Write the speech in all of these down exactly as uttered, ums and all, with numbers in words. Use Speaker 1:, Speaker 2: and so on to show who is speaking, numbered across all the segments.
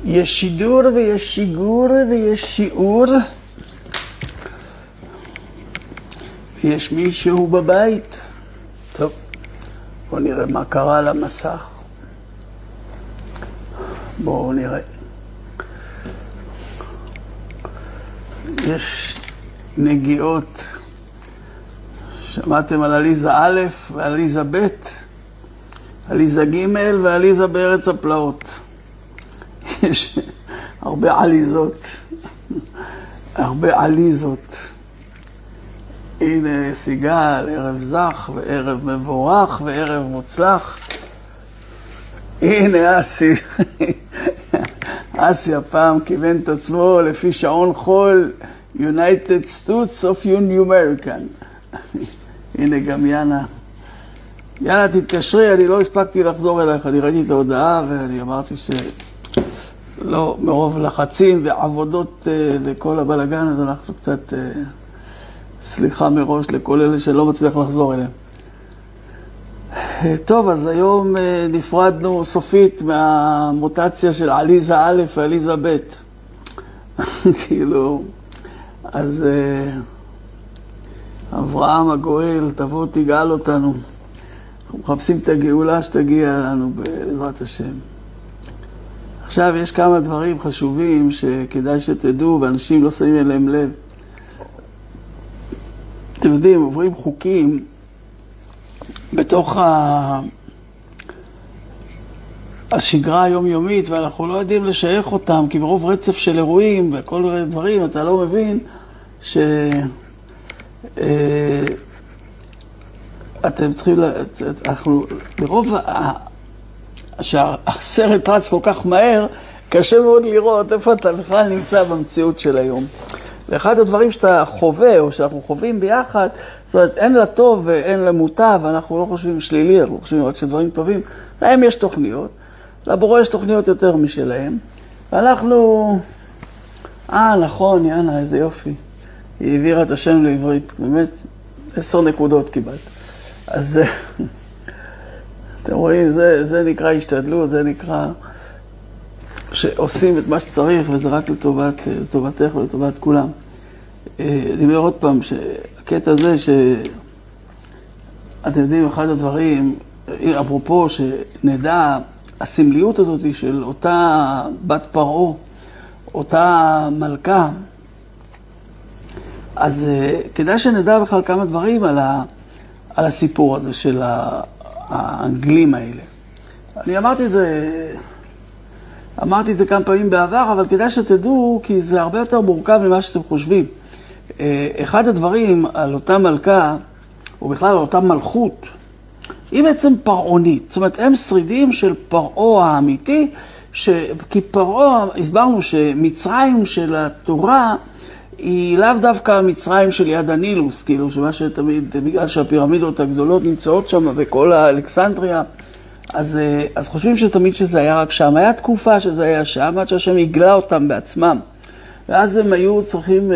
Speaker 1: יש שידור ויש שיגור ויש שיעור. יש מישהו בבית. טוב, בואו נראה מה קרה על המסך. בואו נראה. יש נגיעות. שמעתם על עליזה א' ועליזה ב', עליזה ג' ועליזה בארץ הפלאות. יש הרבה עליזות, הרבה עליזות. הנה סיגל, ערב זך וערב מבורך וערב מוצלח. הנה אסי, אסי הפעם כיוון את עצמו לפי שעון חול, United States of New American. הנה גם יאנה. יאנה תתקשרי, אני לא הספקתי לחזור אליך, אני ראיתי את ההודעה ואני אמרתי שלא, מרוב לחצים ועבודות לכל הבלגן, אז אנחנו קצת סליחה מראש לכל אלה שלא מצליח לחזור אליהם. טוב, אז היום נפרדנו סופית מהמוטציה של עליזה א' ועליזה ב'. כאילו, אז אברהם הגואל, תבוא תגאל אותנו. אנחנו מחפשים את הגאולה שתגיע לנו בעזרת השם. עכשיו יש כמה דברים חשובים שכדאי שתדעו ואנשים לא שמים אליהם לב. אתם יודעים, עוברים חוקים בתוך ה... השגרה היומיומית, ואנחנו לא יודעים לשייך אותם, כי ברוב רצף של אירועים וכל דברים, אתה לא מבין ש... אתם צריכים... אנחנו... ברוב ה... שהסרט רץ כל כך מהר, קשה מאוד לראות איפה אתה בכלל נמצא במציאות של היום. ואחד הדברים שאתה חווה, או שאנחנו חווים ביחד, זאת אומרת, אין לה טוב ואין לה מוטב, ואנחנו לא חושבים שלילי, אנחנו חושבים רק שדברים טובים. להם יש תוכניות, לבורא יש תוכניות יותר משלהם, ואנחנו... אה, נכון, יאנה, איזה יופי. היא העבירה את השם לעברית, באמת, עשר נקודות קיבלת. אז אתם רואים, זה, זה נקרא השתדלות, זה נקרא שעושים את מה שצריך, וזה רק לטובת, לטובתך ולטובת כולם. אני אומר עוד פעם, שהקטע הזה שאתם יודעים, אחד הדברים, אפרופו שנדע, הסמליות הזאת של אותה בת פרעה, אותה מלכה, אז כדאי שנדע בכלל כמה דברים על, ה, על הסיפור הזה של האנגלים האלה. אני אמרתי את זה, אמרתי את זה כמה פעמים בעבר, אבל כדאי שתדעו, כי זה הרבה יותר מורכב ממה שאתם חושבים. אחד הדברים על אותה מלכה, ובכלל על אותה מלכות, היא בעצם פרעונית. זאת אומרת, הם שרידים של פרעה האמיתי, ש... כי פרעה, הסברנו שמצרים של התורה, היא לאו דווקא מצרים של יד הנילוס, כאילו שמה שתמיד, בגלל שהפירמידות הגדולות נמצאות שם וכל האלכסנדריה, אז, אז חושבים שתמיד שזה היה רק שם. היה תקופה שזה היה שם, עד שהשם יגלה אותם בעצמם. ואז הם היו צריכים,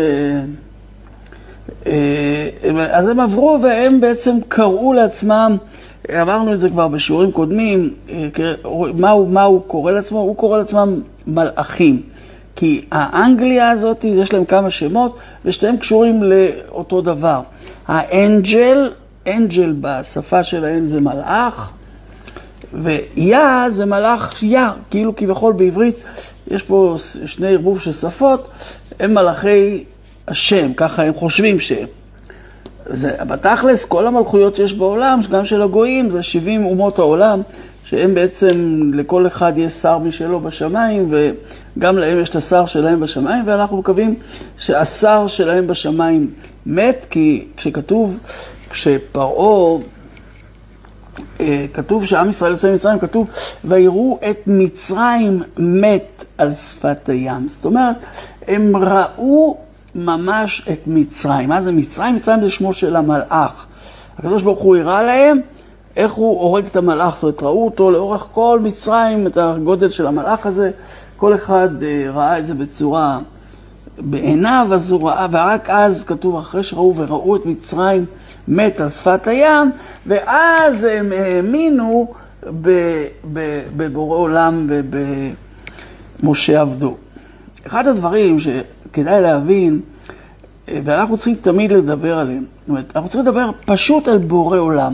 Speaker 1: אז הם עברו והם בעצם קראו לעצמם, אמרנו את זה כבר בשיעורים קודמים, מה הוא, מה הוא קורא לעצמו? הוא קורא לעצמם מלאכים. כי האנגליה הזאת, יש להם כמה שמות, ושתיהם קשורים לאותו דבר. האנג'ל, אנג'ל בשפה שלהם זה מלאך, ויה זה מלאך יה, כאילו כביכול בעברית, יש פה שני ערבוב של שפות, הם מלאכי השם, ככה הם חושבים שהם. זה, בתכלס, כל המלכויות שיש בעולם, גם של הגויים, זה שבעים אומות העולם, שהם בעצם, לכל אחד יש שר משלו בשמיים, וגם להם יש את השר שלהם בשמיים, ואנחנו מקווים שהשר שלהם בשמיים מת, כי כשכתוב, כשפרעה, כתוב שעם ישראל יוצא ממצרים, כתוב, ויראו את מצרים מת על שפת הים. זאת אומרת, הם ראו ממש את מצרים. מה זה מצרים? מצרים זה שמו של המלאך. הקדוש ברוך הוא הראה להם איך הוא הורג את המלאך. זאת אומרת, ראו אותו לאורך כל מצרים, את הגודל של המלאך הזה. כל אחד ראה את זה בצורה בעיניו, אז הוא ראה, ורק אז כתוב אחרי שראו וראו את מצרים מת על שפת הים, ואז הם האמינו בבורא עולם משה עבדו. אחד הדברים שכדאי להבין, ואנחנו צריכים תמיד לדבר עליהם, זאת אומרת, אנחנו צריכים לדבר פשוט על בורא עולם.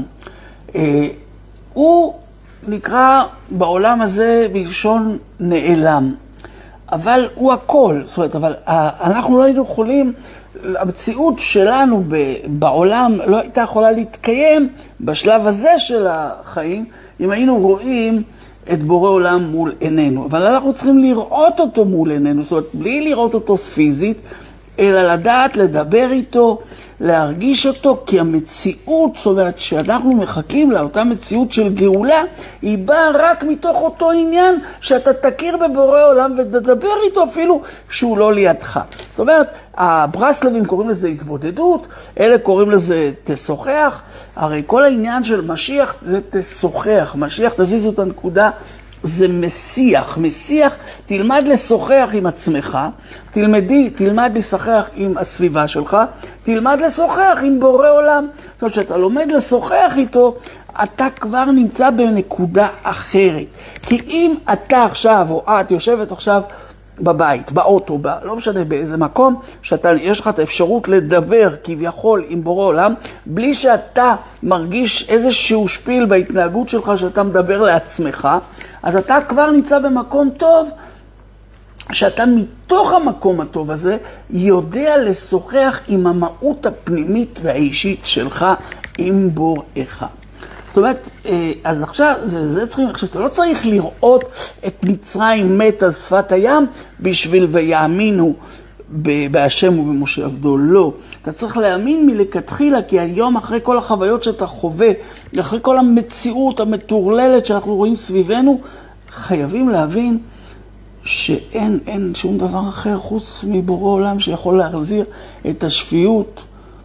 Speaker 1: הוא נקרא בעולם הזה בלשון נעלם, אבל הוא הכל, זאת אומרת, אבל אנחנו לא היינו יכולים, המציאות שלנו בעולם לא הייתה יכולה להתקיים בשלב הזה של החיים, אם היינו רואים את בורא עולם מול עינינו. אבל אנחנו צריכים לראות אותו מול עינינו, זאת אומרת, בלי לראות אותו פיזית, אלא לדעת לדבר איתו, להרגיש אותו, כי המציאות, זאת אומרת, שאנחנו מחכים לאותה מציאות של גאולה, היא באה רק מתוך אותו עניין, שאתה תכיר בבורא עולם ותדבר איתו אפילו שהוא לא לידך. זאת אומרת, הברסלבים קוראים לזה התבודדות, אלה קוראים לזה תשוחח, הרי כל העניין של משיח זה תשוחח, משיח תזיז את הנקודה, זה משיח, משיח, תלמד לשוחח עם עצמך, תלמדי, תלמד לשוחח עם הסביבה שלך, תלמד לשוחח עם בורא עולם. זאת אומרת, שאתה לומד לשוחח איתו, אתה כבר נמצא בנקודה אחרת. כי אם אתה עכשיו, או את יושבת עכשיו בבית, באוטו, ב, לא משנה באיזה מקום, שאתה, יש לך את האפשרות לדבר כביכול עם בורא עולם, בלי שאתה מרגיש איזשהו שפיל בהתנהגות שלך שאתה מדבר לעצמך, אז אתה כבר נמצא במקום טוב, שאתה מתוך המקום הטוב הזה יודע לשוחח עם המהות הפנימית והאישית שלך, עם בוראך. זאת אומרת, אז עכשיו, זה, זה צריכים, עכשיו, אתה לא צריך לראות את מצרים מת על שפת הים בשביל ויאמינו בהשם ובמשה עבדו. לא. אתה צריך להאמין מלכתחילה, כי היום אחרי כל החוויות שאתה חווה, אחרי כל המציאות המטורללת שאנחנו רואים סביבנו, חייבים להבין שאין אין שום דבר אחר חוץ מבורא עולם שיכול להחזיר את השפיות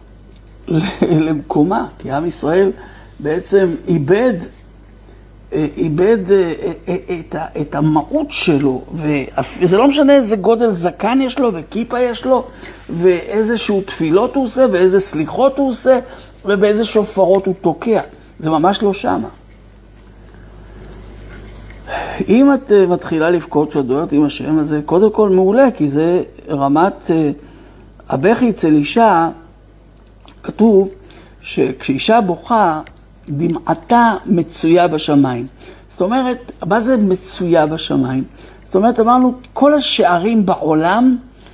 Speaker 1: למקומה. כי עם ישראל בעצם איבד, איבד את, את המהות שלו, וזה לא משנה איזה גודל זקן יש לו וכיפה יש לו, ואיזשהו תפילות הוא עושה, ואיזה סליחות הוא עושה, ובאיזה שופרות הוא תוקע. זה ממש לא שמה. אם את מתחילה לבכות שדורת עם השם הזה, קודם כל מעולה, כי זה רמת הבכי אצל אישה, כתוב שכשאישה בוכה, דמעתה מצויה בשמיים. זאת אומרת, מה זה מצויה בשמיים? זאת אומרת, אמרנו, כל השערים בעולם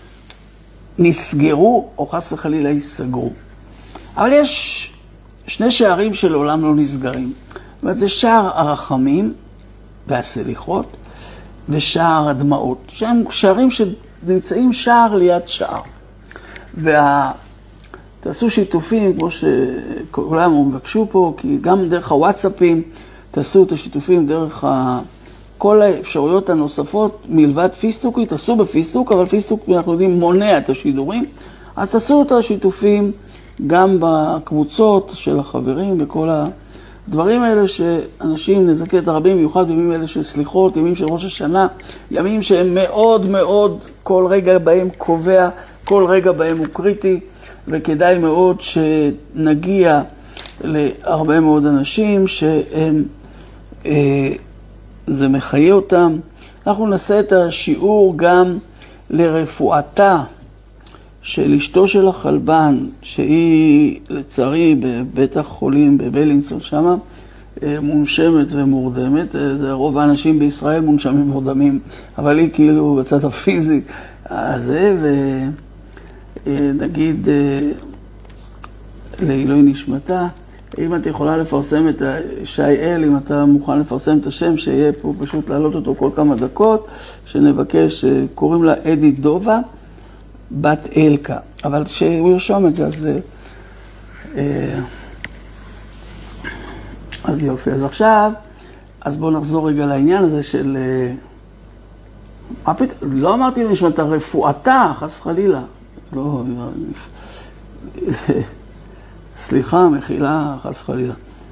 Speaker 1: נסגרו, או חס וחלילה ייסגרו. אבל יש שני שערים שלעולם לא נסגרים. זאת אומרת, זה שער הרחמים והסליחות, ושער הדמעות, שהם שערים שנמצאים שער ליד שער. וה... תעשו שיתופים, כמו שכולם מבקשו פה, כי גם דרך הוואטסאפים, תעשו את השיתופים דרך ה... כל האפשרויות הנוספות, מלבד פיסטוקי, תעשו בפיסטוק, אבל פיסטוק, אנחנו יודעים, מונע את השידורים, אז תעשו את השיתופים גם בקבוצות של החברים, וכל הדברים האלה שאנשים נזכה את הרבים, במיוחד בימים האלה של סליחות, ימים של ראש השנה, ימים שהם מאוד מאוד, כל רגע בהם קובע, כל רגע בהם הוא קריטי, וכדאי מאוד שנגיע להרבה מאוד אנשים שהם, אה, זה מחיה אותם. אנחנו נעשה את השיעור גם לרפואתה של אשתו של החלבן, שהיא לצערי בבית החולים בבלינסון שמה, מונשמת ומורדמת. זה רוב האנשים בישראל מונשמים ומורדמים, אבל היא כאילו בצד הפיזי הזה, ו... נגיד לעילוי נשמתה, אם את יכולה לפרסם את שי אל, אם אתה מוכן לפרסם את השם, שיהיה פה פשוט להעלות אותו כל כמה דקות, שנבקש, קוראים לה אדית דובה, בת אלקה. אבל שהוא ירשום את זה, אז, אז יופי. אז עכשיו, אז בואו נחזור רגע לעניין הזה של, מה פתאום, לא אמרתי לנשמתה רפואתה, חס חלילה. לא, סליחה, מחילה, חס חלילה.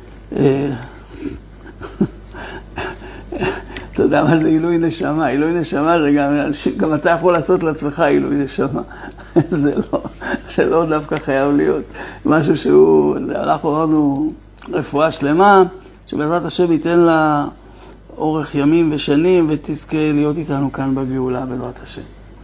Speaker 1: אתה יודע מה זה עילוי נשמה? עילוי נשמה זה גם, גם אתה יכול לעשות לעצמך עילוי נשמה. זה לא, זה לא דווקא חייב להיות משהו שהוא, אנחנו אמרנו רפואה שלמה, שבעזרת השם ייתן לה אורך ימים ושנים, ותזכה להיות איתנו כאן בגאולה בעזרת השם.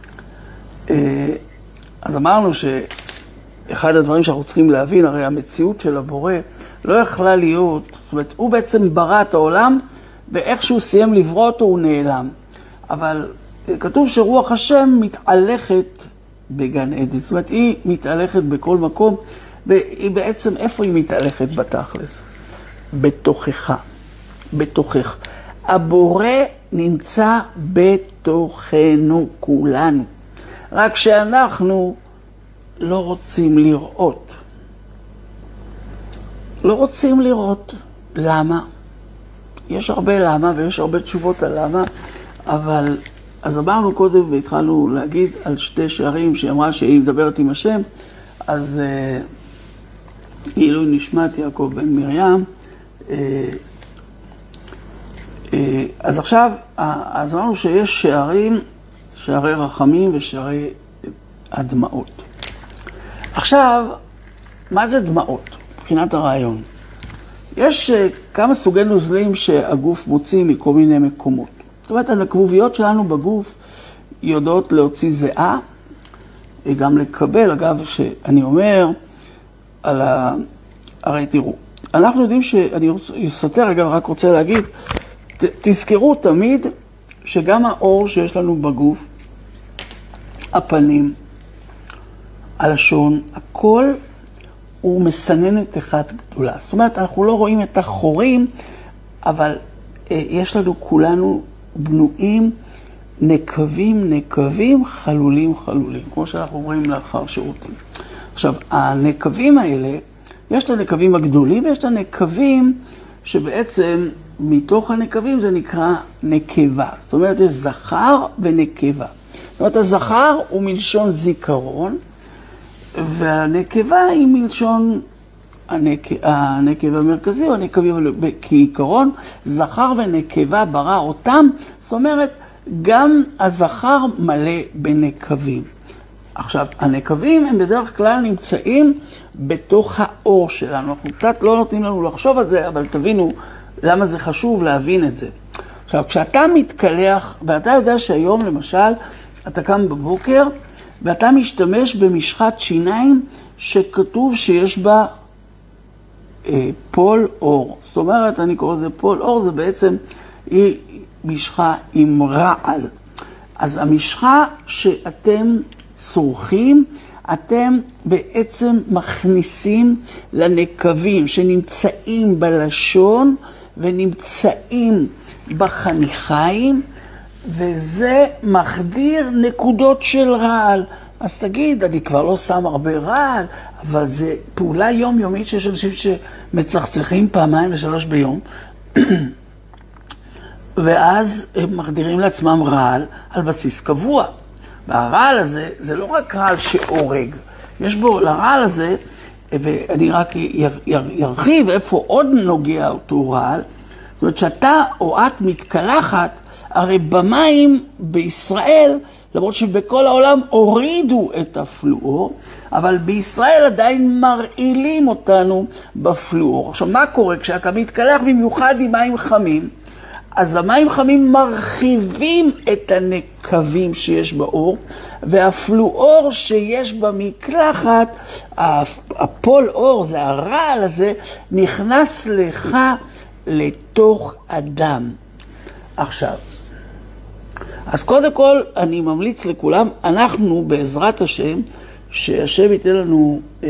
Speaker 1: אז אמרנו שאחד הדברים שאנחנו צריכים להבין, הרי המציאות של הבורא לא יכלה להיות, זאת אומרת, הוא בעצם ברא את העולם, ואיך שהוא סיים לברוא אותו הוא נעלם. אבל כתוב שרוח השם מתהלכת בגן עדן, זאת אומרת, היא מתהלכת בכל מקום, והיא בעצם, איפה היא מתהלכת בתכלס? בתוכך, בתוכך. הבורא נמצא בתוכנו, כולנו. רק שאנחנו לא רוצים לראות. לא רוצים לראות. למה? יש הרבה למה ויש הרבה תשובות על למה, אבל אז אמרנו קודם והתחלנו להגיד על שתי שערים שהיא אמרה שהיא מדברת עם השם, אז גילוי נשמת יעקב בן מרים. אז עכשיו, אז אמרנו שיש שערים, שערי רחמים ושערי הדמעות. עכשיו, מה זה דמעות? מבחינת הרעיון. יש כמה סוגי נוזלים שהגוף מוציא מכל מיני מקומות. זאת אומרת, הנקבוביות שלנו בגוף יודעות להוציא זיעה, גם לקבל, אגב, שאני אומר, על ה... הרי תראו, אנחנו יודעים שאני סותר, רגע, רק רוצה להגיד, ת, תזכרו תמיד שגם האור שיש לנו בגוף, הפנים, הלשון, הכל הוא מסננת אחת גדולה. זאת אומרת, אנחנו לא רואים את החורים, אבל אה, יש לנו כולנו בנויים, נקבים, נקבים, חלולים, חלולים, כמו שאנחנו אומרים לאחר שירותים. עכשיו, הנקבים האלה, יש את הנקבים הגדולים ויש את הנקבים שבעצם מתוך הנקבים זה נקרא נקבה. זאת אומרת, יש זכר ונקבה. זאת אומרת, הזכר הוא מלשון זיכרון, והנקבה היא מלשון הנק... הנקב המרכזי, או הנקבים כעיקרון, זכר ונקבה ברא אותם, זאת אומרת, גם הזכר מלא בנקבים. עכשיו, הנקבים הם בדרך כלל נמצאים בתוך האור שלנו. אנחנו קצת לא נותנים לנו לחשוב על זה, אבל תבינו למה זה חשוב להבין את זה. עכשיו, כשאתה מתקלח, ואתה יודע שהיום למשל, אתה קם בבוקר, ואתה משתמש במשחת שיניים שכתוב שיש בה אה, פול אור. זאת אומרת, אני קורא לזה פול אור, זה בעצם היא משחה עם רעל. אז המשחה שאתם צורכים, אתם בעצם מכניסים לנקבים שנמצאים בלשון ונמצאים בחניכיים, וזה מחדיר נקודות של רעל. אז תגיד, אני כבר לא שם הרבה רעל, אבל זה פעולה יומיומית שיש אנשים שמצחצחים פעמיים ושלוש ביום, ואז הם מחדירים לעצמם רעל על בסיס קבוע. והרעל הזה, זה לא רק רעל שהורג. יש בו, לרעל הזה, ואני רק ירחיב איפה עוד נוגע אותו רעל, זאת אומרת שאתה או את מתקלחת, הרי במים בישראל, למרות שבכל העולם הורידו את הפלואור, אבל בישראל עדיין מרעילים אותנו בפלואור. עכשיו, מה קורה כשאתה מתקלח במיוחד עם מים חמים? אז המים חמים מרחיבים את הנקבים שיש באור, והפלואור שיש במקלחת, הפול אור, זה הרעל הזה, נכנס לך לתוך אדם. עכשיו, אז קודם כל אני ממליץ לכולם, אנחנו בעזרת השם, שהשם ייתן לנו אה,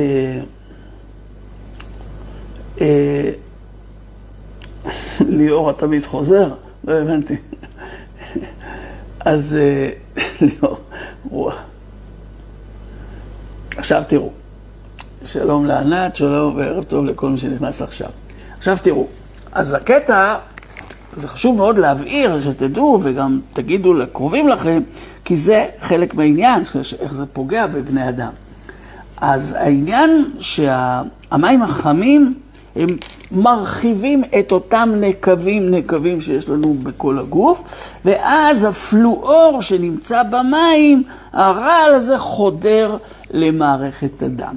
Speaker 1: אה, ליאור, אתה תמיד חוזר? לא הבנתי. אז ליאור, וואו. עכשיו תראו, שלום לענת, שלום וערב טוב לכל מי שנכנס עכשיו. עכשיו תראו, אז הקטע, זה חשוב מאוד להבהיר, שתדעו וגם תגידו לקרובים לכם, כי זה חלק מהעניין, איך זה פוגע בבני אדם. אז העניין שהמים החמים, הם מרחיבים את אותם נקבים, נקבים שיש לנו בכל הגוף, ואז הפלואור שנמצא במים, הרעל הזה חודר למערכת הדם.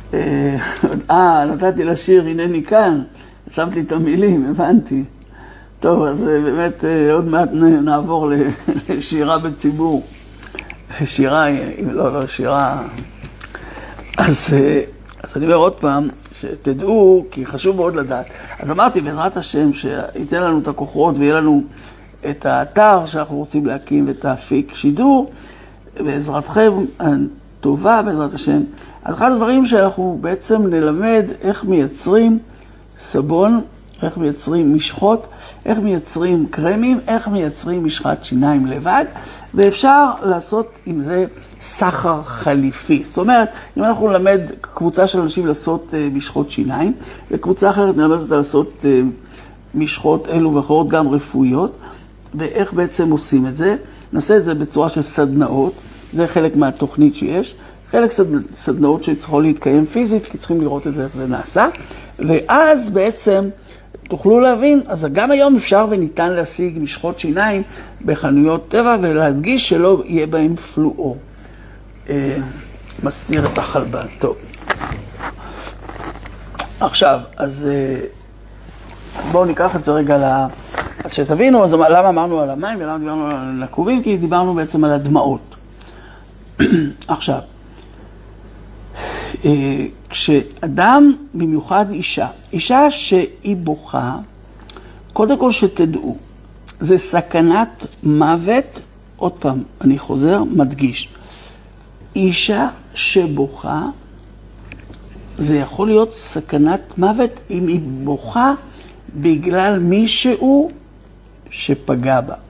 Speaker 1: אה, נתתי לשיר, הנני כאן, שמתי את המילים, הבנתי. טוב, אז באמת עוד מעט נעבור לשירה בציבור. שירה, לא, לא, שירה. אז, אז אני אומר עוד פעם, שתדעו, כי חשוב מאוד לדעת. אז אמרתי, בעזרת השם, שייתן לנו את הכוחות ויהיה לנו את האתר שאנחנו רוצים להקים ואת האפיק שידור, בעזרתכם טובה, בעזרת השם. אז אחד הדברים שאנחנו בעצם נלמד איך מייצרים סבון, איך מייצרים משחות, איך מייצרים קרמים, איך מייצרים משחת שיניים לבד, ואפשר לעשות עם זה סחר חליפי. זאת אומרת, אם אנחנו נלמד קבוצה של אנשים לעשות משחות שיניים, וקבוצה אחרת נלמד אותה לעשות משחות אלו ואחרות, גם רפואיות, ואיך בעצם עושים את זה. נעשה את זה בצורה של סדנאות, זה חלק מהתוכנית שיש, חלק סדנאות שצריכות להתקיים פיזית, כי צריכים לראות את זה איך זה נעשה, ואז בעצם תוכלו להבין, אז גם היום אפשר וניתן להשיג משחות שיניים בחנויות טבע, ולהדגיש שלא יהיה בהם פלואור. אה, מסתיר את החלבן. טוב. עכשיו, אז אה, בואו ניקח את זה רגע ל... אז שתבינו, אז למה אמרנו על המים ולמה דיברנו על הנקובים? כי דיברנו בעצם על הדמעות. עכשיו, כשאדם, במיוחד אישה, אישה שהיא בוכה, קודם כל שתדעו, זה סכנת מוות, עוד פעם, אני חוזר, מדגיש, אישה שבוכה, זה יכול להיות סכנת מוות אם היא בוכה בגלל מישהו שפגע בה.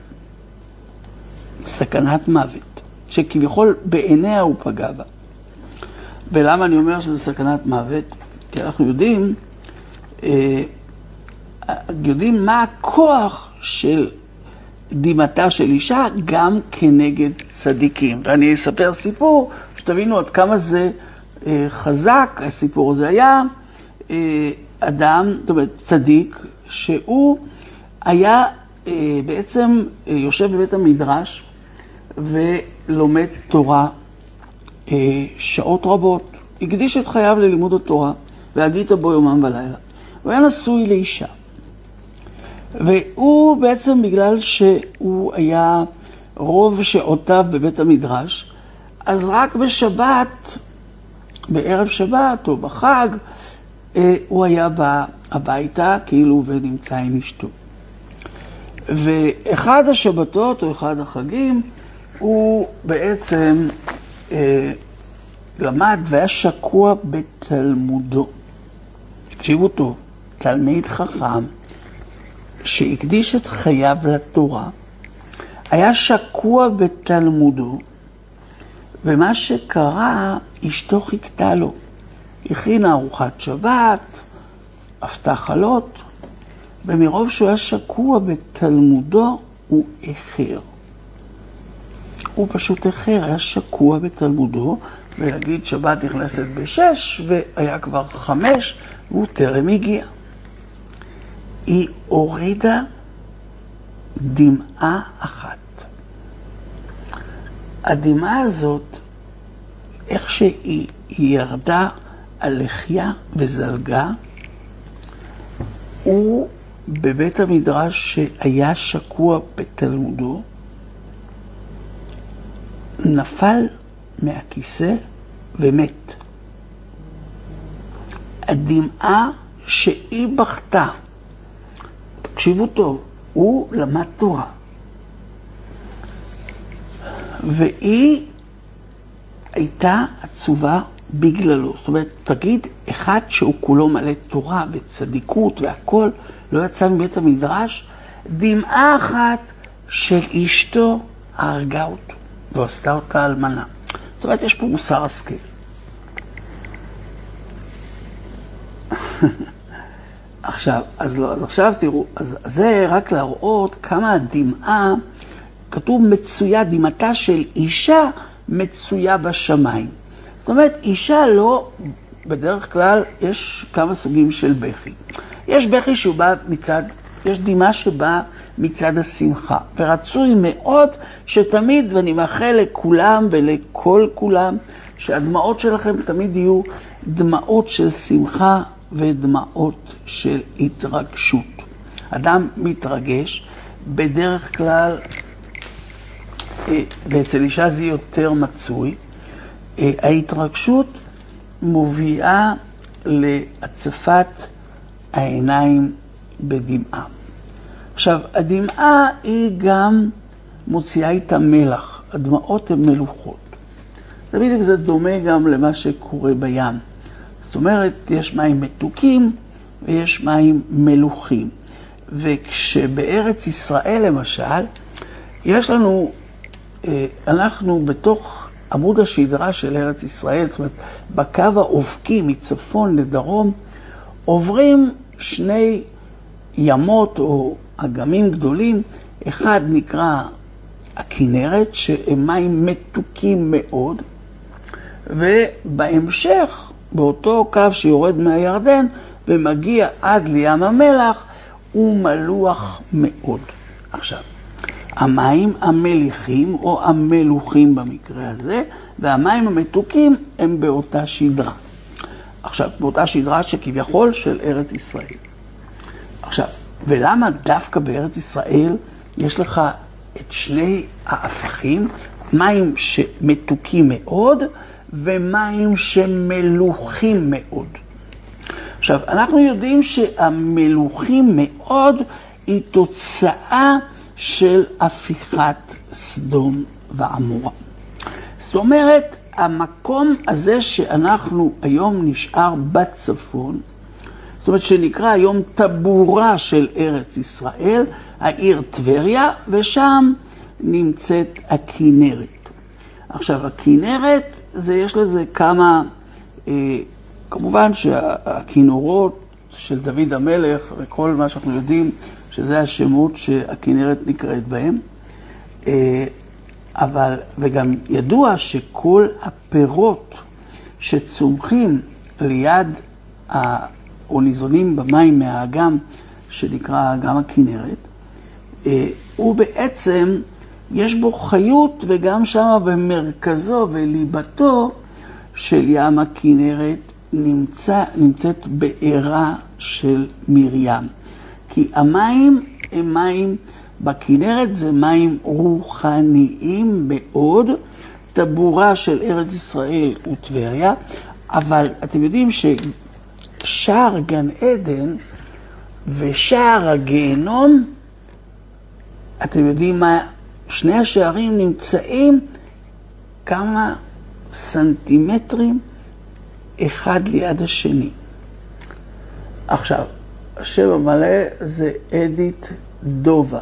Speaker 1: סכנת מוות, שכביכול בעיניה הוא פגע בה. ולמה אני אומר שזה סכנת מוות? כי אנחנו יודעים, אה, יודעים מה הכוח של דמעתה של אישה גם כנגד צדיקים. ואני אספר סיפור שתבינו עד כמה זה אה, חזק. הסיפור הזה היה אה, אדם, זאת אומרת צדיק, שהוא היה אה, בעצם אה, יושב בבית המדרש ולומד תורה שעות רבות, הקדיש את חייו ללימוד התורה, והגית בו יומם ולילה. הוא היה נשוי לאישה. והוא בעצם בגלל שהוא היה רוב שעותיו בבית המדרש, אז רק בשבת, בערב שבת או בחג, הוא היה בא הביתה כאילו ונמצא עם אשתו. ואחד השבתות או אחד החגים, הוא בעצם אה, למד והיה שקוע בתלמודו. תקשיבו טוב, תלמיד חכם שהקדיש את חייו לתורה, היה שקוע בתלמודו, ומה שקרה, אשתו חיכתה לו. הכינה ארוחת שבת, עפתה חלות, ומרוב שהוא היה שקוע בתלמודו, הוא איחר. הוא פשוט אחר, היה שקוע בתלמודו, ולהגיד שבת נכנסת בשש, והיה כבר חמש, והוא טרם הגיע. היא הורידה דמעה אחת. הדמעה הזאת, איך שהיא ירדה על לחיה וזלגה, הוא בבית המדרש שהיה שקוע בתלמודו, נפל מהכיסא ומת. הדמעה שהיא בכתה, תקשיבו טוב, הוא למד תורה. והיא הייתה עצובה בגללו. זאת אומרת, תגיד, אחד שהוא כולו מלא תורה וצדיקות והכל, לא יצא מבית המדרש, דמעה אחת של אשתו הרגה אותו. ועשתה אותה אלמנה. זאת אומרת, יש פה מוסר השכל. עכשיו, אז, לא, אז עכשיו תראו, אז זה רק להראות כמה הדמעה, כתוב מצויה, דמעתה של אישה מצויה בשמיים. זאת אומרת, אישה לא, בדרך כלל יש כמה סוגים של בכי. יש בכי שהוא בא מצד, יש דמעה שבאה מצד השמחה. ורצוי מאוד שתמיד, ואני מאחל לכולם ולכל כולם, שהדמעות שלכם תמיד יהיו דמעות של שמחה ודמעות של התרגשות. אדם מתרגש, בדרך כלל, ואצל אישה זה יותר מצוי, ההתרגשות מובילה להצפת העיניים בדמעה. עכשיו, הדמעה היא גם מוציאה איתה מלח, הדמעות הן מלוכות. זה בדיוק זה דומה גם למה שקורה בים. זאת אומרת, יש מים מתוקים ויש מים מלוכים. וכשבארץ ישראל למשל, יש לנו, אנחנו בתוך עמוד השדרה של ארץ ישראל, זאת אומרת, בקו האופקי מצפון לדרום, עוברים שני ימות או אגמים גדולים. אחד נקרא הכנרת, שהם מים מתוקים מאוד, ובהמשך, באותו קו שיורד מהירדן ומגיע עד לים המלח, הוא מלוח מאוד. עכשיו, המים המליחים או המלוחים במקרה הזה, והמים המתוקים הם באותה שדרה. עכשיו, באותה שדרה שכביכול של ארץ ישראל. עכשיו, ולמה דווקא בארץ ישראל יש לך את שני ההפכים, מים שמתוקים מאוד ומים שמלוחים מאוד? עכשיו, אנחנו יודעים שהמלוחים מאוד היא תוצאה של הפיכת סדום ועמורה. זאת אומרת, המקום הזה שאנחנו היום נשאר בצפון, זאת אומרת שנקרא היום טבורה של ארץ ישראל, העיר טבריה, ושם נמצאת הכנרת. עכשיו, הכנרת, זה יש לזה כמה, אה, כמובן שהכינורות של דוד המלך, וכל מה שאנחנו יודעים, שזה השמות שהכנרת נקראת בהם, אה, אבל, וגם ידוע שכל הפירות שצומחים ליד ה... או ניזונים במים מהאגם שנקרא אגם הכנרת, הוא בעצם, יש בו חיות, וגם שם במרכזו וליבתו של ים הכנרת נמצא, נמצאת בעירה של מרים. כי המים הם מים, בכנרת זה מים רוחניים מאוד, טבורה של ארץ ישראל וטבריה, אבל אתם יודעים ש... שער גן עדן ושער הגיהנום, אתם יודעים מה, שני השערים נמצאים כמה סנטימטרים אחד ליד השני. עכשיו, השם המלא זה אדית דובה.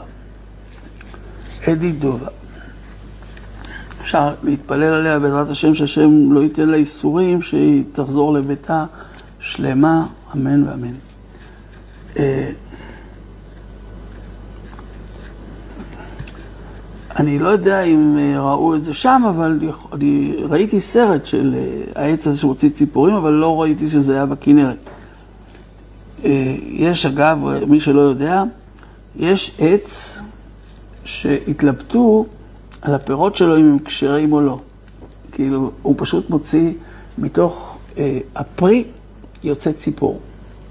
Speaker 1: אדית דובה. אפשר להתפלל עליה בעזרת השם, שהשם לא ייתן לה איסורים, שהיא תחזור לביתה שלמה, אמן ואמן. אני לא יודע אם ראו את זה שם, אבל אני ראיתי סרט של העץ הזה שמוציא ציפורים, אבל לא ראיתי שזה היה בכנרת. יש, אגב, מי שלא יודע, יש עץ שהתלבטו על הפירות שלו אם הם כשרים או לא. כאילו, הוא פשוט מוציא מתוך הפרי, יוצא ציפור.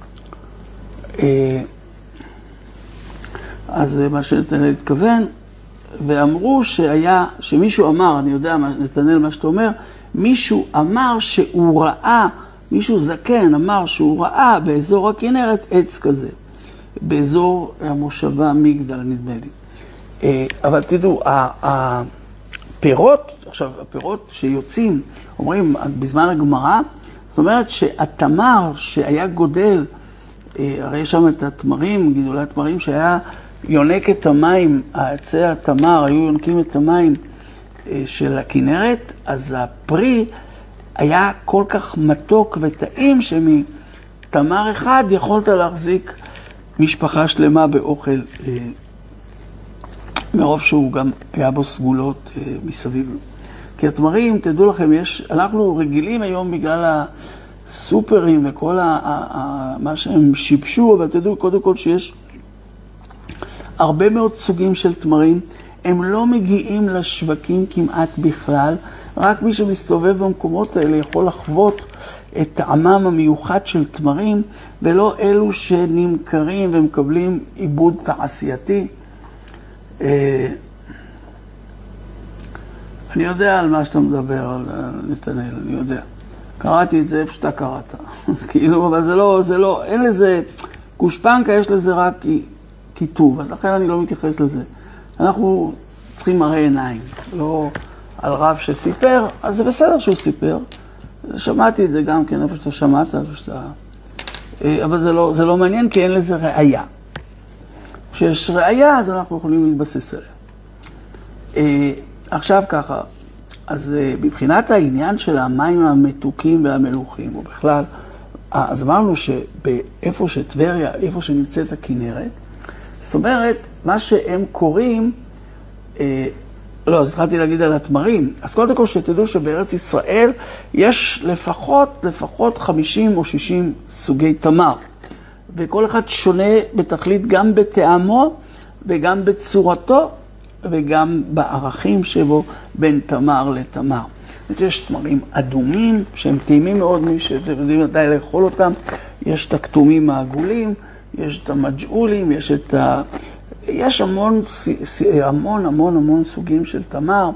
Speaker 1: אז זה מה שנתנאל התכוון, ואמרו שהיה, שמישהו אמר, אני יודע, נתנאל מה שאתה אומר, מישהו אמר שהוא ראה, מישהו זקן אמר שהוא ראה באזור הכנרת עץ כזה, באזור המושבה מגדל, נדמה לי. אבל תדעו, הפירות, עכשיו, הפירות שיוצאים, אומרים, בזמן הגמרא, זאת אומרת שהתמר שהיה גודל, הרי יש שם את התמרים, גידולי התמרים שהיה יונק את המים, עצי התמר היו יונקים את המים של הכנרת, אז הפרי היה כל כך מתוק וטעים שמתמר אחד יכולת להחזיק משפחה שלמה באוכל, מרוב שהוא גם היה בו סגולות מסביב. כי התמרים, תדעו לכם, יש, אנחנו רגילים היום בגלל הסופרים וכל ה, ה, ה, מה שהם שיבשו, אבל תדעו קודם כל שיש הרבה מאוד סוגים של תמרים, הם לא מגיעים לשווקים כמעט בכלל, רק מי שמסתובב במקומות האלה יכול לחוות את טעמם המיוחד של תמרים, ולא אלו שנמכרים ומקבלים עיבוד תעשייתי. אני יודע על מה שאתה מדבר, על נתנאל, אני יודע. קראתי את זה איפה שאתה קראת. כאילו, אבל זה לא, זה לא, אין לזה, גושפנקה יש לזה רק כיתוב, אז לכן אני לא מתייחס לזה. אנחנו צריכים מראה עיניים, לא על רב שסיפר, אז זה בסדר שהוא סיפר. שמעתי את זה גם כן, איפה שאתה שמעת, איפה שאתה... אבל זה לא, זה לא מעניין, כי אין לזה ראייה. כשיש ראייה, אז אנחנו יכולים להתבסס עליה. עכשיו ככה, אז מבחינת העניין של המים המתוקים והמלוכים, או בכלל, אז אמרנו שבאיפה שטבריה, איפה שנמצאת הכנרת, זאת אומרת, מה שהם קוראים, אה, לא, אז התחלתי להגיד על התמרים, אז קודם כל שתדעו שבארץ ישראל יש לפחות, לפחות חמישים או שישים סוגי תמר, וכל אחד שונה בתכלית גם בטעמו וגם בצורתו, וגם בערכים שבו בין תמר לתמר. יש תמרים אדומים שהם טעימים מאוד, מי שיודעים מתי לאכול אותם. יש את הכתומים העגולים, יש את המג'עולים, יש את ה... יש המון, המון, המון, המון סוגים של תמר,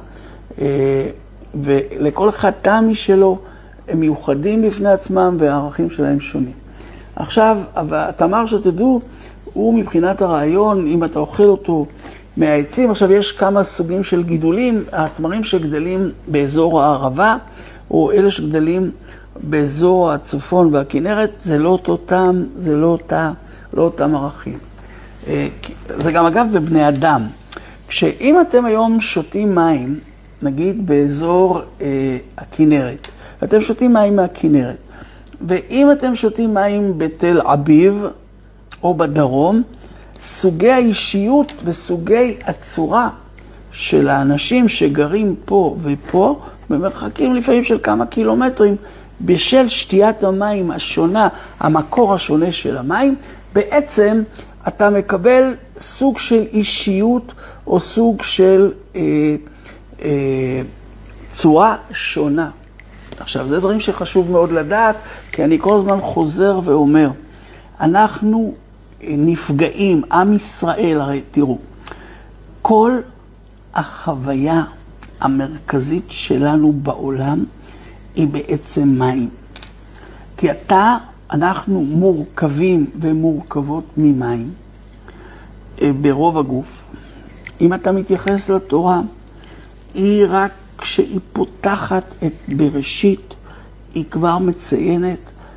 Speaker 1: ולכל אחד טעם משלו, הם מיוחדים בפני עצמם והערכים שלהם שונים. עכשיו, התמר שתדעו, הוא מבחינת הרעיון, אם אתה אוכל אותו מהעצים, עכשיו יש כמה סוגים של גידולים, התמרים שגדלים באזור הערבה, או אלה שגדלים באזור הצפון והכנרת, זה לא אותו טעם, זה לא אותה, לא אותם ערכים. זה גם אגב בבני אדם. כשאם אתם היום שותים מים, נגיד באזור אה, הכנרת, ואתם שותים מים מהכנרת, ואם אתם שותים מים בתל אביב או בדרום, סוגי האישיות וסוגי הצורה של האנשים שגרים פה ופה, במרחקים לפעמים של כמה קילומטרים, בשל שתיית המים השונה, המקור השונה של המים, בעצם אתה מקבל סוג של אישיות או סוג של אה, אה, צורה שונה. עכשיו, זה דברים שחשוב מאוד לדעת, כי אני כל הזמן חוזר ואומר, אנחנו נפגעים, עם ישראל, הרי תראו, כל החוויה המרכזית שלנו בעולם היא בעצם מים. כי אתה, אנחנו מורכבים ומורכבות ממים ברוב הגוף. אם אתה מתייחס לתורה, היא רק כשהיא פותחת את בראשית, היא כבר מציינת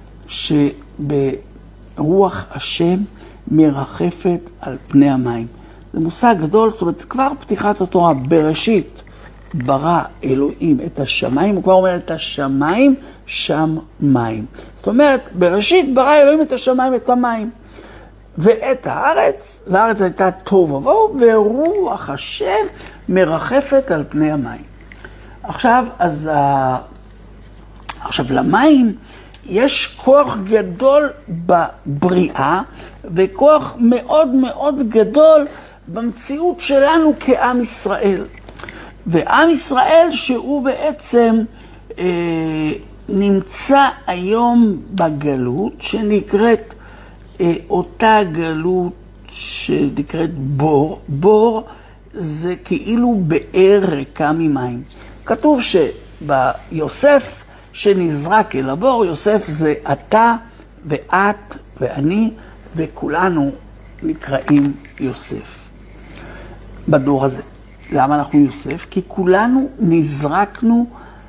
Speaker 1: שברוח השם מרחפת על פני המים. זה מושג גדול, זאת אומרת, כבר פתיחת התורה, בראשית ברא אלוהים את השמיים, הוא כבר אומר את השמיים, שם מים. זאת אומרת, בראשית ברא אלוהים את השמיים, את המים. ואת הארץ, והארץ הייתה טוב ובואו, ורוח השם מרחפת על פני המים. עכשיו, אז ה... עכשיו, למים יש כוח גדול בבריאה, וכוח מאוד מאוד גדול במציאות שלנו כעם ישראל. ועם ישראל שהוא בעצם אה, נמצא היום בגלות, שנקראת אה, אותה גלות שנקראת בור. בור זה כאילו באר ריקה ממים. כתוב שביוסף שנזרק אל הבור, יוסף זה אתה ואת ואני, וכולנו נקראים יוסף בדור הזה. למה אנחנו יוסף? כי כולנו נזרקנו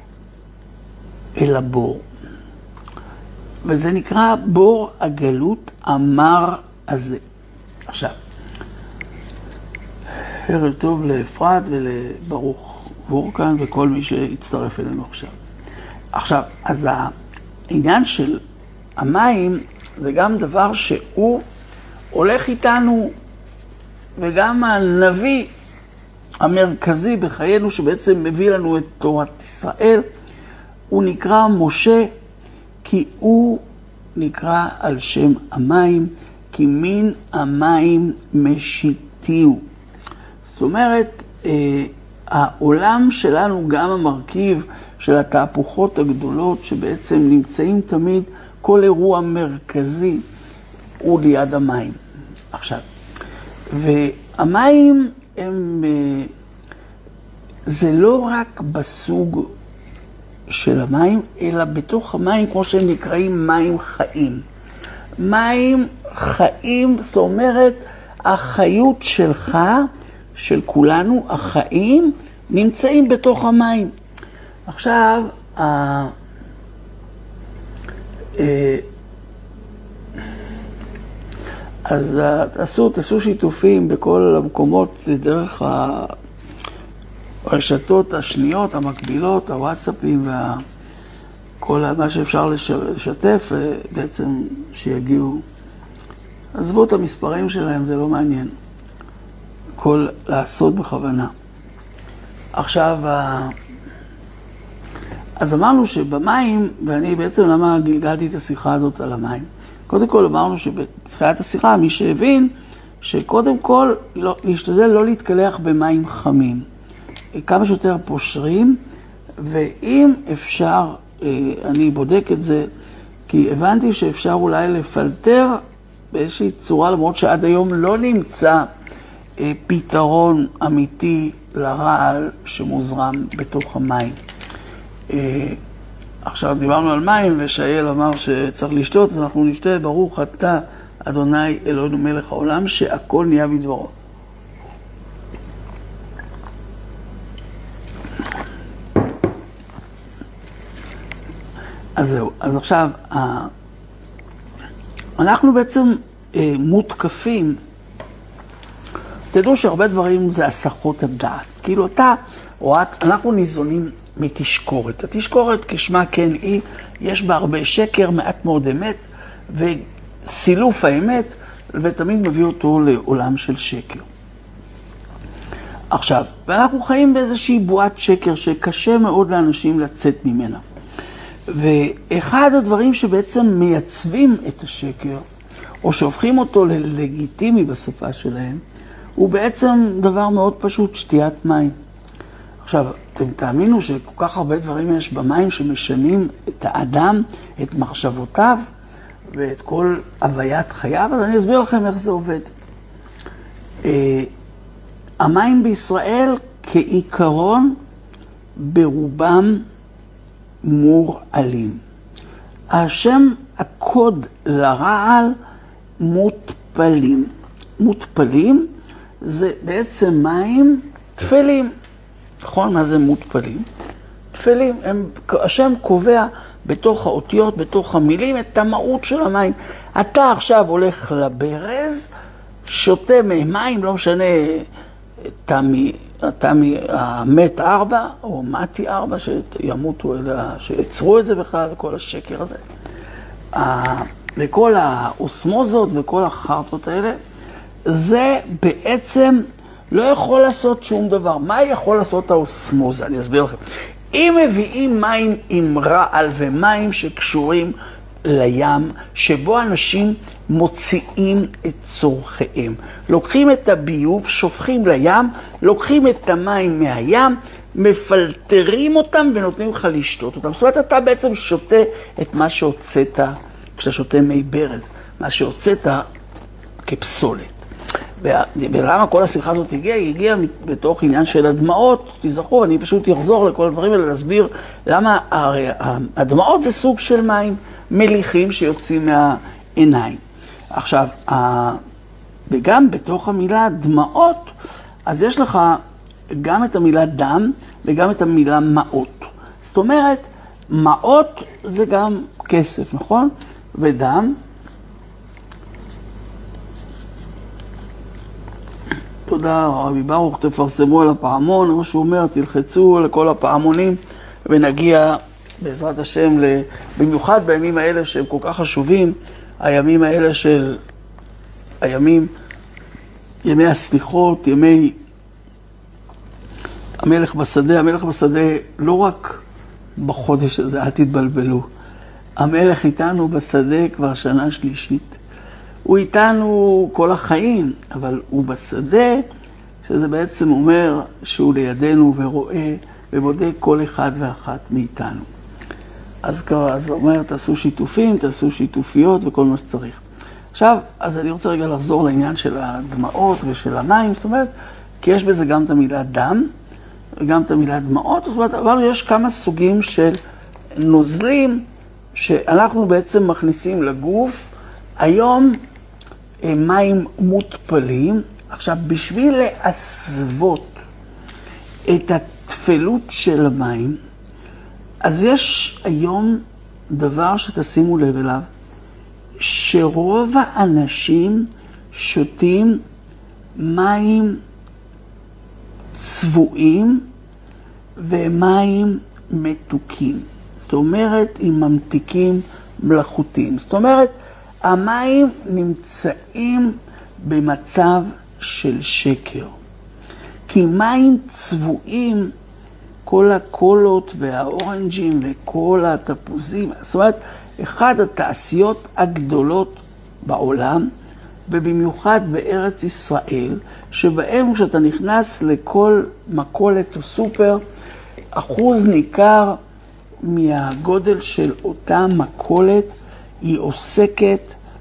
Speaker 1: אל הבור. וזה נקרא בור הגלות המר הזה. עכשיו, ערב טוב לאפרת ולברוך וורקן וכל מי שהצטרף אלינו עכשיו. עכשיו, אז העניין של המים זה גם דבר שהוא הולך איתנו, וגם הנביא המרכזי בחיינו שבעצם מביא לנו את תורת ישראל, הוא נקרא משה, כי הוא נקרא על שם המים, כי מן המים משיתיהו. זאת אומרת, העולם שלנו, גם המרכיב של התהפוכות הגדולות שבעצם נמצאים תמיד, כל אירוע מרכזי הוא ליד המים. עכשיו, והמים הם, זה לא רק בסוג של המים, אלא בתוך המים, כמו שהם נקראים, מים חיים. מים חיים, זאת אומרת, החיות שלך, של כולנו, החיים, נמצאים בתוך המים. עכשיו, ה... אז תעשו, תעשו שיתופים בכל המקומות דרך הרשתות השניות, המקבילות, הוואטסאפים וכל מה שאפשר לשתף, בעצם שיגיעו. עזבו את המספרים שלהם, זה לא מעניין. כל לעשות בכוונה. עכשיו, אז אמרנו שבמים, ואני בעצם למה גלגלתי את השיחה הזאת על המים. קודם כל אמרנו שבתחילת השיחה מי שהבין שקודם כל לא, להשתדל לא להתקלח במים חמים. כמה שיותר פושרים, ואם אפשר, אני בודק את זה, כי הבנתי שאפשר אולי לפלטר באיזושהי צורה, למרות שעד היום לא נמצא פתרון אמיתי לרעל שמוזרם בתוך המים. עכשיו דיברנו על מים, ושאל אמר שצריך לשתות, אז אנחנו נשתה, ברוך אתה, אדוני אלוהינו מלך העולם, שהכל נהיה בדברו. אז זהו, אז עכשיו, אנחנו בעצם מותקפים, תדעו שהרבה דברים זה הסחות הדעת. כאילו אתה, או את, אנחנו ניזונים מתשקורת. התשקורת כשמה כן היא, יש בה הרבה שקר, מעט מאוד אמת, וסילוף האמת, ותמיד מביא אותו לעולם של שקר. עכשיו, ואנחנו חיים באיזושהי בועת שקר שקשה מאוד לאנשים לצאת ממנה. ואחד הדברים שבעצם מייצבים את השקר, או שהופכים אותו ללגיטימי בשפה שלהם, הוא בעצם דבר מאוד פשוט, שתיית מים. עכשיו, אתם תאמינו שכל כך הרבה דברים יש במים שמשנים את האדם, את מחשבותיו ואת כל הוויית חייו, אז אני אסביר לכם איך זה עובד. המים בישראל כעיקרון ברובם מורעלים. השם הקוד לרעל מותפלים. מותפלים זה בעצם מים תפלים. נכון? מה זה מותפלים? תפלים. הם, השם קובע בתוך האותיות, בתוך המילים, את המהות של המים. אתה עכשיו הולך לברז, שותה ממים, לא משנה, תמי, תמי, המת ארבע, או מתי ארבע, שימותו, אלא שיצרו את זה בכלל, כל השקר הזה. וכל האוסמוזות וכל החרטות האלה, זה בעצם לא יכול לעשות שום דבר. מה יכול לעשות האוסמוזה? אני אסביר לכם. אם מביאים מים עם רעל ומים שקשורים לים, שבו אנשים מוציאים את צורכיהם. לוקחים את הביוב, שופכים לים, לוקחים את המים מהים, מפלטרים אותם ונותנים לך לשתות אותם. זאת אומרת, אתה בעצם שותה את מה שהוצאת, כשאתה שותה מי ברז, מה שהוצאת כפסולת. ולמה כל השיחה הזאת הגיעה? היא הגיעה בתוך עניין של הדמעות. תזכרו, אני פשוט אחזור לכל הדברים האלה להסביר למה הרי הדמעות זה סוג של מים מליחים שיוצאים מהעיניים. עכשיו, וגם בתוך המילה דמעות, אז יש לך גם את המילה דם וגם את המילה מעות. זאת אומרת, מעות זה גם כסף, נכון? ודם, תודה רבי ברוך, תפרסמו על הפעמון, מה שהוא אומר, תלחצו לכל הפעמונים ונגיע בעזרת השם, במיוחד בימים האלה שהם כל כך חשובים, הימים האלה של הימים, ימי הסליחות, ימי המלך בשדה. המלך בשדה לא רק בחודש הזה, אל תתבלבלו. המלך איתנו בשדה כבר שנה שלישית. הוא איתנו כל החיים, אבל הוא בשדה, שזה בעצם אומר שהוא לידינו ורואה ובודק כל אחד ואחת מאיתנו. אז זה אומר, תעשו שיתופים, תעשו שיתופיות וכל מה שצריך. עכשיו, אז אני רוצה רגע לחזור לעניין של הדמעות ושל המים, זאת אומרת, כי יש בזה גם את המילה דם, וגם את המילה דמעות, זאת אומרת, אבל יש כמה סוגים של נוזלים, שאנחנו בעצם מכניסים לגוף. היום מים מותפלים. עכשיו, בשביל להסוות את התפלות של המים, אז יש היום דבר שתשימו לב אליו, שרוב האנשים שותים מים צבועים ומים מתוקים. זאת אומרת, עם ממתיקים מלאכותיים. זאת אומרת, המים נמצאים במצב של שקר. כי מים צבועים, כל הקולות והאורנג'ים וכל התפוזים, זאת אומרת, אחד התעשיות הגדולות בעולם, ובמיוחד בארץ ישראל, שבהם כשאתה נכנס לכל מכולת או סופר, אחוז ניכר מהגודל של אותה מכולת היא עוסקת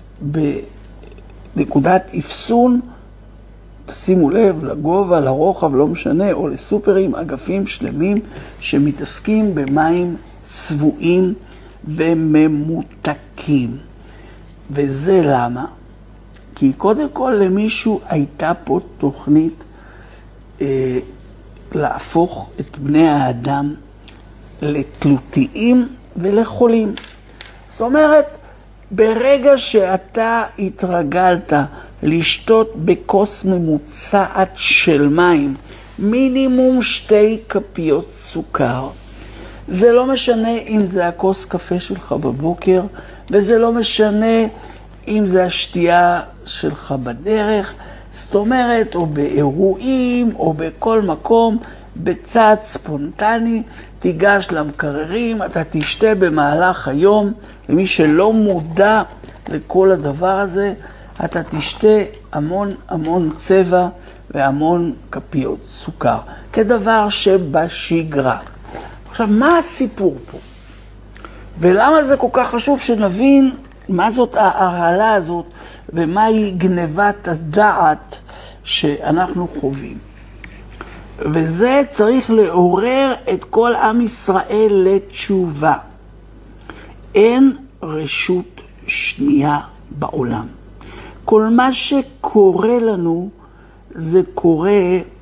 Speaker 1: בנקודת אפסון, תשימו לב, לגובה, לרוחב, לא משנה, או לסופרים, אגפים שלמים שמתעסקים במים צבועים וממותקים. וזה למה? כי קודם כל למישהו הייתה פה תוכנית אה, להפוך את בני האדם לתלותיים ולחולים. זאת אומרת, ברגע שאתה התרגלת לשתות בכוס ממוצעת של מים, מינימום שתי כפיות סוכר, זה לא משנה אם זה הכוס קפה שלך בבוקר, וזה לא משנה אם זה השתייה שלך בדרך, זאת אומרת, או באירועים, או בכל מקום, בצד ספונטני, תיגש למקררים, אתה תשתה במהלך היום, למי שלא מודע לכל הדבר הזה, אתה תשתה המון המון צבע והמון כפיות סוכר, כדבר שבשגרה. עכשיו, מה הסיפור פה? ולמה זה כל כך חשוב שנבין מה זאת ההרעלה הזאת ומהי גנבת הדעת שאנחנו חווים? וזה צריך לעורר את כל עם ישראל לתשובה. אין רשות שנייה בעולם. כל מה שקורה לנו זה קורה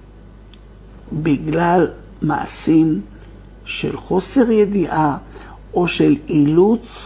Speaker 1: בגלל מעשים של חוסר ידיעה או של אילוץ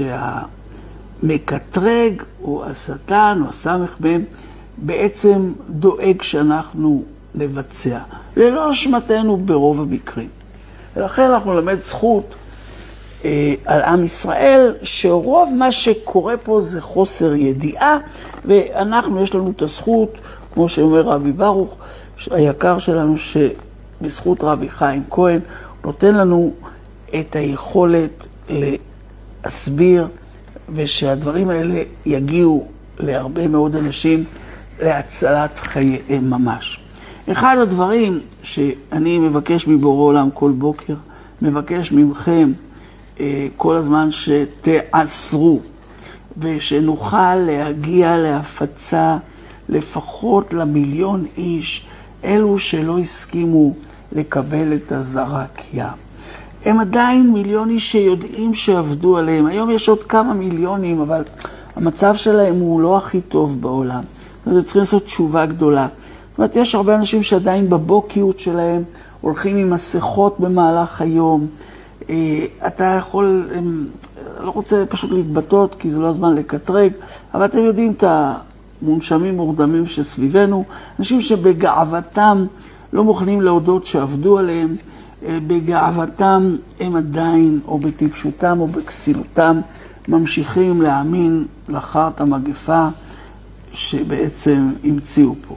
Speaker 1: שהמקטרג או השטן או הסמך בהם בעצם דואג שאנחנו נבצע. ללא אשמתנו ברוב המקרים. ולכן אנחנו למד זכות אה, על עם ישראל, שרוב מה שקורה פה זה חוסר ידיעה, ואנחנו יש לנו את הזכות, כמו שאומר רבי ברוך, היקר שלנו, שבזכות רבי חיים כהן, נותן לנו את היכולת להסביר, ושהדברים האלה יגיעו להרבה מאוד אנשים להצלת חייהם ממש. אחד הדברים שאני מבקש מבורא עולם כל בוקר, מבקש ממכם אה, כל הזמן שתעשרו, ושנוכל להגיע להפצה לפחות למיליון איש, אלו שלא הסכימו לקבל את הזרקיה. הם עדיין מיליון איש שיודעים שעבדו עליהם. היום יש עוד כמה מיליונים, אבל המצב שלהם הוא לא הכי טוב בעולם. אז צריכים לעשות תשובה גדולה. זאת אומרת, יש הרבה אנשים שעדיין בבוקיות שלהם הולכים עם מסכות במהלך היום. אתה יכול, לא רוצה פשוט להתבטאות, כי זה לא הזמן לקטרג, אבל אתם יודעים את המונשמים מורדמים שסביבנו, אנשים שבגאוותם לא מוכנים להודות שעבדו עליהם, בגאוותם הם עדיין, או בטיפשותם או בכסילותם, ממשיכים להאמין לאחרת המגפה שבעצם המציאו פה.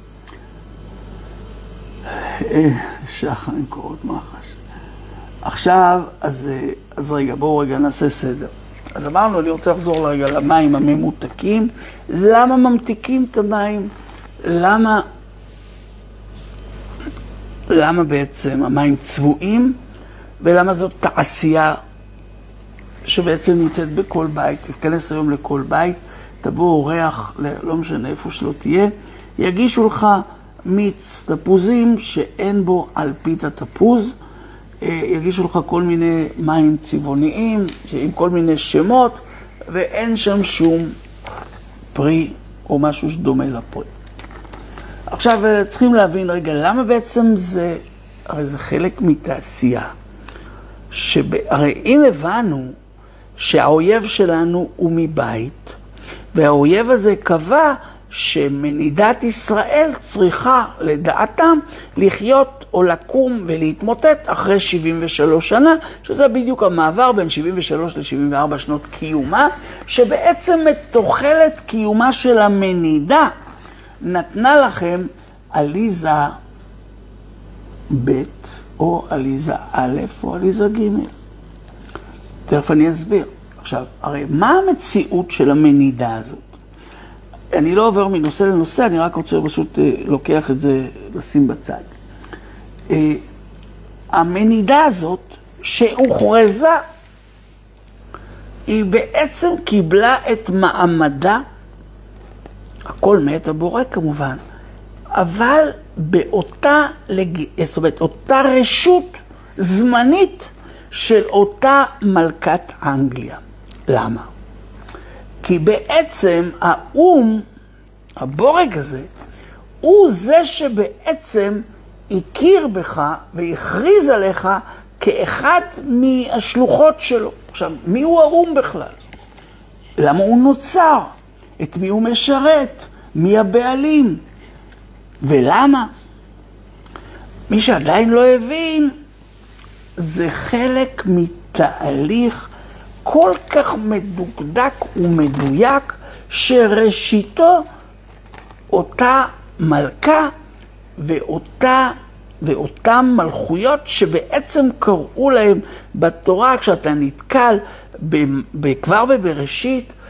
Speaker 1: שחר עם קורות מחש. עכשיו, אז, אז רגע, בואו רגע נעשה סדר. אז אמרנו, אני רוצה לחזור רגע למים הממותקים. למה ממתיקים את המים? למה, למה בעצם המים צבועים, ולמה זאת תעשייה שבעצם נמצאת בכל בית. תיכנס היום לכל בית, תבוא אורח, לא משנה איפה שלא תהיה, יגישו לך מיץ תפוזים שאין בו אלפית התפוז, יגישו לך כל מיני מים צבעוניים עם כל מיני שמות, ואין שם שום פרי או משהו שדומה לפרי. עכשיו צריכים להבין רגע למה בעצם זה, הרי זה חלק מתעשייה. שהרי אם הבנו שהאויב שלנו הוא מבית, והאויב הזה קבע שמדינת ישראל צריכה לדעתם לחיות או לקום ולהתמוטט אחרי שבעים ושלוש שנה, שזה בדיוק המעבר בין שבעים ושלוש ל-שבעים וארבע שנות קיומה, שבעצם מתוחלת קיומה של המדינה נתנה לכם עליזה ב' או עליזה א' או עליזה ג'. תכף אני אסביר. עכשיו, הרי מה המציאות של המדינה הזאת? אני לא עובר מנושא לנושא, אני רק רוצה פשוט אה, לוקח את זה, לשים בצד. אה, המדינה הזאת שהוכרזה, היא בעצם קיבלה את מעמדה, הכל מאת הבורא כמובן, אבל באותה, לג... זאת אומרת, אותה רשות זמנית של אותה מלכת אנגליה. למה? כי בעצם האום, הבורג הזה, הוא זה שבעצם הכיר בך והכריז עליך כאחד מהשלוחות שלו. עכשיו, מי הוא האום בכלל? למה הוא נוצר? את מי הוא משרת? מי הבעלים? ולמה? מי שעדיין לא הבין, זה חלק מתהליך כל כך מדוקדק ומדויק, שראשיתו אותה מלכה ואותה, ואותם מלכויות שבעצם קראו להם בתורה, כשאתה נתקל כבר בבראשית,